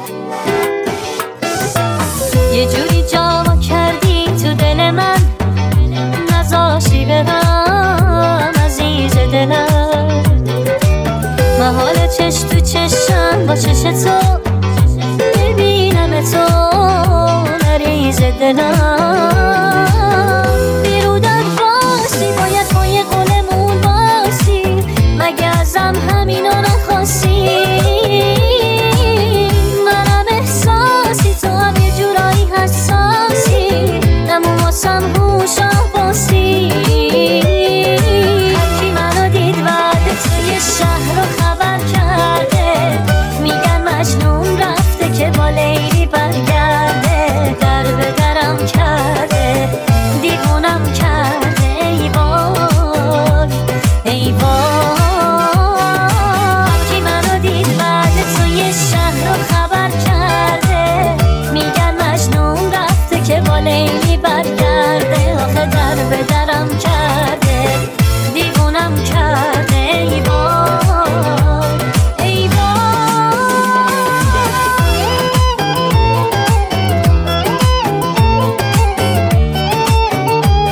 یه جوری جا کردی تو دل من، نذاشتی برم عزیز دلم. محال چش تو چشم با چش تو ببینم تو مریض دلم. بیرودت باشی باید پای قولمون باشی، مگه ازم همینو نخواستی؟